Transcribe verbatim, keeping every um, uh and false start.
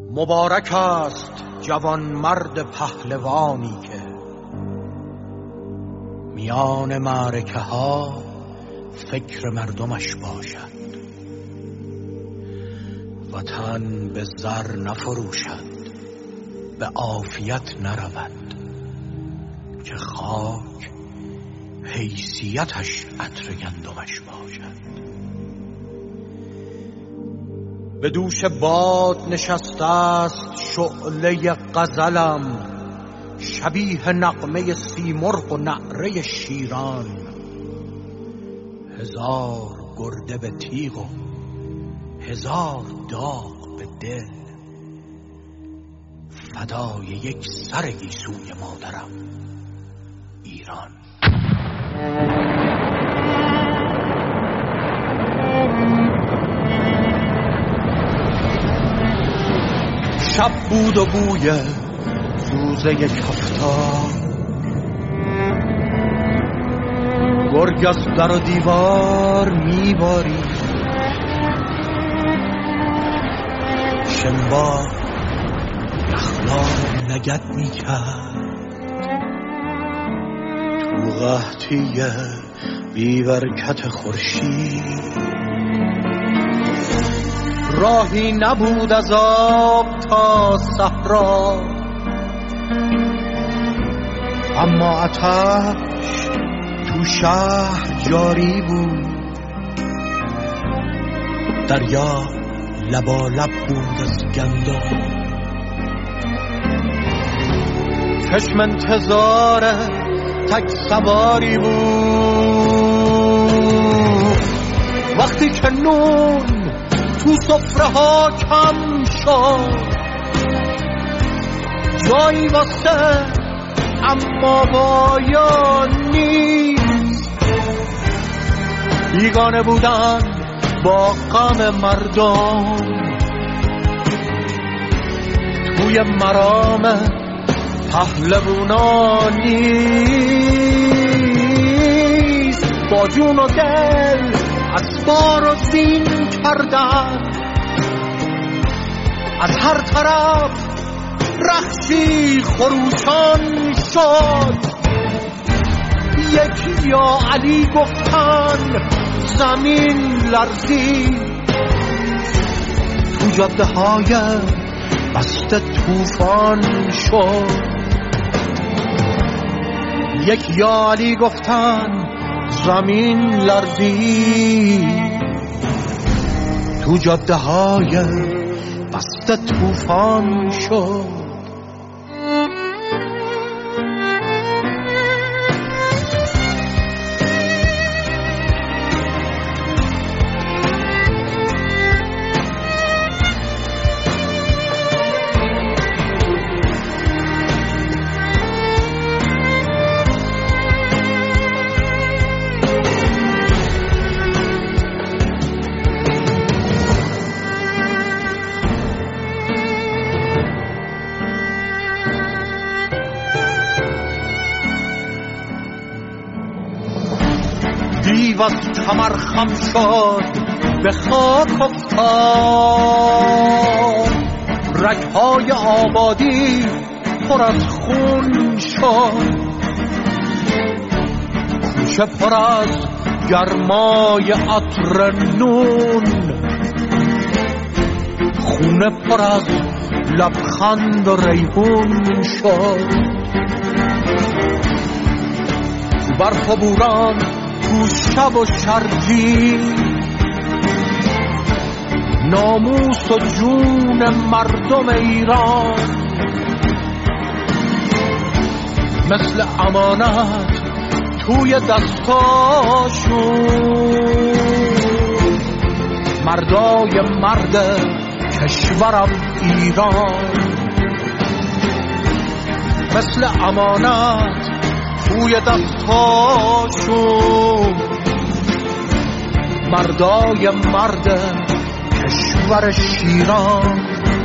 مبارک است جوان مرد پهلوانی که میان معرکه ها فکر مردمش باشد، وطن به زر نفروشد، به عافیت نرود، که خاک حیثیتش عطر گندمش باشد. به دوش باد نشسته است شعله غزلم، شبیه نغمه سیمرغ و نعره شیران. هزار گرده به تیغ و هزار داغ به دل، فدای یک سر گیسوی مادرم ایران. شب بود و بوی روزه کفتار، گرگ از در و دیوار میبارید. شنبا یخلار لگد میکرد تو قحطی بی برکت خورشید. راهی نبود از آب تا صحرا، اما آتش تو شهر جاری بود. دریا لبالب بود از گندم، چشم انتظار تک سواری بود. وقتی که نون تو سفره ها کم شد، جایی واسه اما بایا نیست. بیگانه بودن با غم مردم، توی مرام پهلوونا نیست. با جون و دل اسبار و زین کردن، از هر طرف رخشی خروشان شد. یک یا علی گفتن زمین لرزی، تو جاده های بسته طوفان شد. یک یا علی گفتن زمین لرزی، تو جاده های بسته طوفان شد. دیو از کمر خم شد به خاک افتاد، رگهای آبادی پر از خون شد. کوچه پر از گرمای عطر نون، خونه پر از لبخند و ریحون شد. برف و بوران تو شب و شرجی، ناموس و جون مردم ایران مثل امانت توی دستاشون. مردای مرد کشورم ایران مثل امانت توی دستاشون. مردای مرد کشور شیران